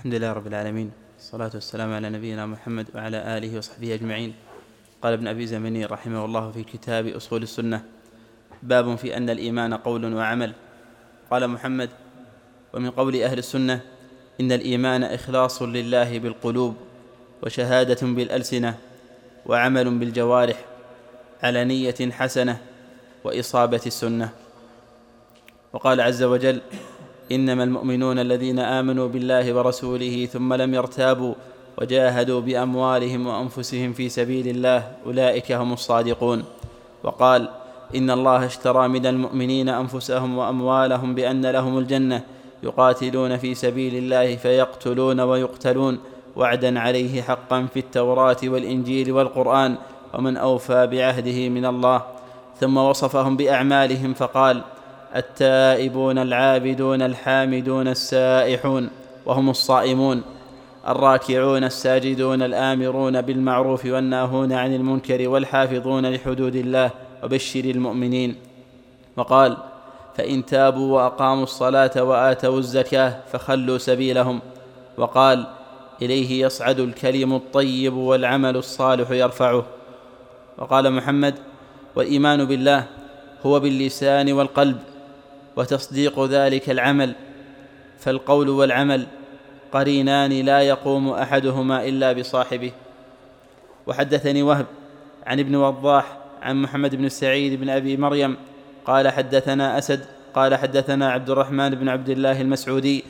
الحمد لله رب العالمين، والصلاة والسلام على نبينا محمد وعلى آله وصحبه أجمعين. قال ابن أبي زمني رحمه الله في كتاب أصول السنة: باب في أن الإيمان قول وعمل. قال محمد: ومن قول أهل السنة إن الإيمان إخلاص لله بالقلوب، وشهادة بالألسنة، وعمل بالجوارح على نية حسنة، وإصابة السنة. وقال عز وجل: إنما المؤمنون الذين آمنوا بالله ورسوله ثم لم يرتابوا وجاهدوا بأموالهم وأنفسهم في سبيل الله أولئك هم الصادقون. وقال: إن الله اشترى من المؤمنين أنفسهم وأموالهم بأن لهم الجنة يقاتلون في سبيل الله فيقتلون ويقتلون وعدا عليه حقا في التوراة والإنجيل والقرآن، ومن أوفى بعهده من الله. ثم وصفهم بأعمالهم فقال: التائبون العابدون الحامدون السائحون وهم الصائمون، الراكعون الساجدون الآمرون بالمعروف والناهون عن المنكر والحافظون لحدود الله، وبشر المؤمنين. وقال: فإن تابوا وأقاموا الصلاة وآتوا الزكاة فخلوا سبيلهم. وقال: إليه يصعد الكلم الطيب والعمل الصالح يرفعه. وقال محمد: والإيمان بالله هو باللسان والقلب، وتصديق ذلك العمل، فالقول والعمل قرينان لا يقوم أحدهما إلا بصاحبه. وحدثني وهب عن ابن وضاح عن محمد بن سعيد بن أبي مريم قال حدثنا أسد قال حدثنا عبد الرحمن بن عبد الله المسعودي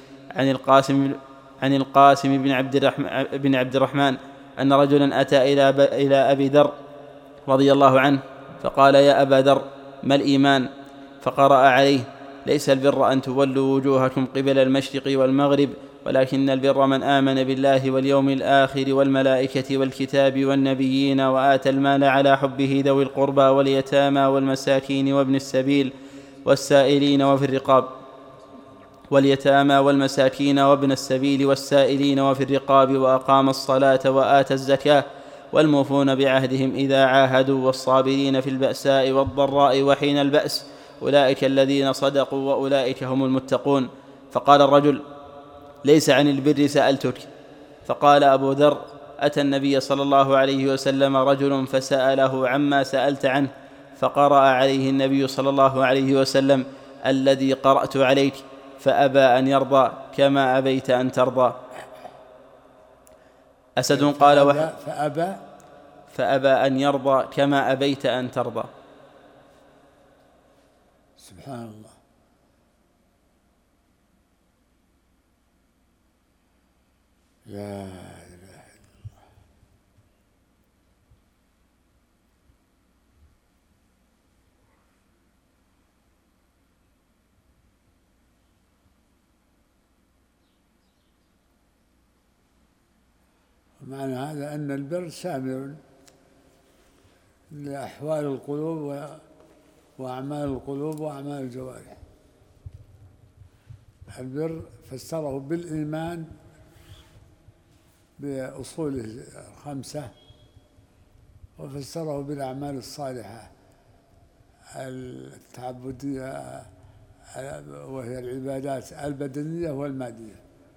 عن القاسم بن عبد الرحمن أن رجلا أتى إلى أبي ذر رضي الله عنه فقال: يا أبا ذر، ما الإيمان؟ فقرأ عليه: ليس البر أن تولوا وجوهكم قبل المشرق والمغرب، ولكن البر من آمن بالله واليوم الآخر والملائكة والكتاب والنبيين، وآتى المال على حبه ذوي القربى واليتامى والمساكين وابن السبيل والسائلين وفي الرقاب وفي الرقاب، وأقام الصلاة وآتى الزكاة، والموفون بعهدهم إذا عاهدوا، والصابرين في البأساء والضراء وحين البأس، أولئك الذين صدقوا وأولئك هم المتقون. فقال الرجل: ليس عن البر سألتك. فقال أبو ذر: أتى النبي صلى الله عليه وسلم رجل فسأله عما سألت عنه، فقرأ عليه النبي صلى الله عليه وسلم: الذي قرأت عليك، فأبى أن يرضى كما أبيت أن ترضى. أسد قال: فأبى أن يرضى كما أبيت أن ترضى. سبحان الله. لا إله إلا الله. ومعنى هذا أن البر شامل لأحوال القلوب وأعمال القلوب وأعمال الجوارح. البر فسره بالإيمان بأصوله الخمسة، وفسره بالأعمال الصالحة التعبدية وهي العبادات البدنية والمادية.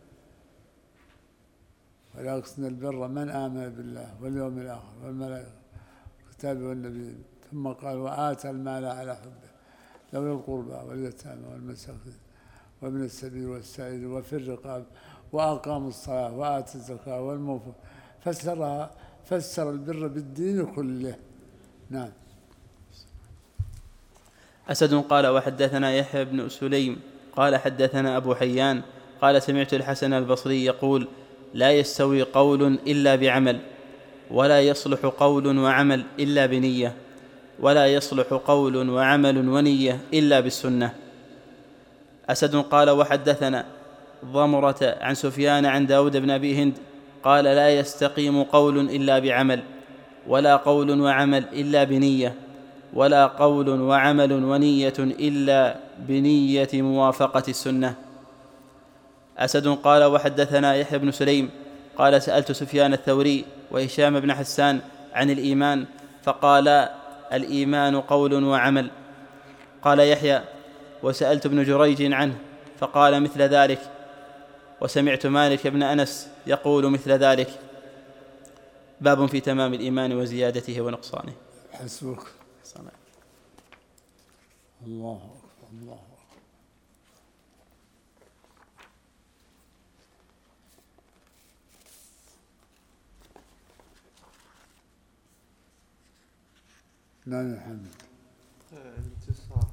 ولكن البر من آمن بالله واليوم الآخر والملائكة والكتاب والنبيين. ثم قال: وآتى المال على حبه ذوي القربى واليتامى والمساكين وابن السبيل والسائل وفي الرقاب، وأقاموا الصلاة وآتوا الزكاة والموفى. فسر البر بالدين كله. نعم. أسد قال: وحدثنا يحيى بن سليم قال حدثنا أبو حيان قال: سمعت الحسن البصري يقول: لا يستوي قول إلا بعمل، ولا يصلح قول وعمل إلا بنية، ولا يصلح قول وعمل ونية إلا بالسنة. أسد قال: وحدثنا ضمرة عن سفيان عن داود بن أبي هند قال: لا يستقيم قول إلا بعمل، ولا قول وعمل إلا بنية، ولا قول وعمل ونية إلا بنية موافقة السنة. أسد قال: وحدثنا يحيى بن سليم قال: سألت سفيان الثوري وهشام بن حسان عن الإيمان فقال: الإيمان قول وعمل. قال يحيى: وسألت ابن جريج عنه فقال مثل ذلك. وسمعت مالك بن أنس يقول مثل ذلك. باب في تمام الإيمان وزيادته ونقصانه. حسبك. الله أكبر الله أكبر. نعم الحمد. الاتصال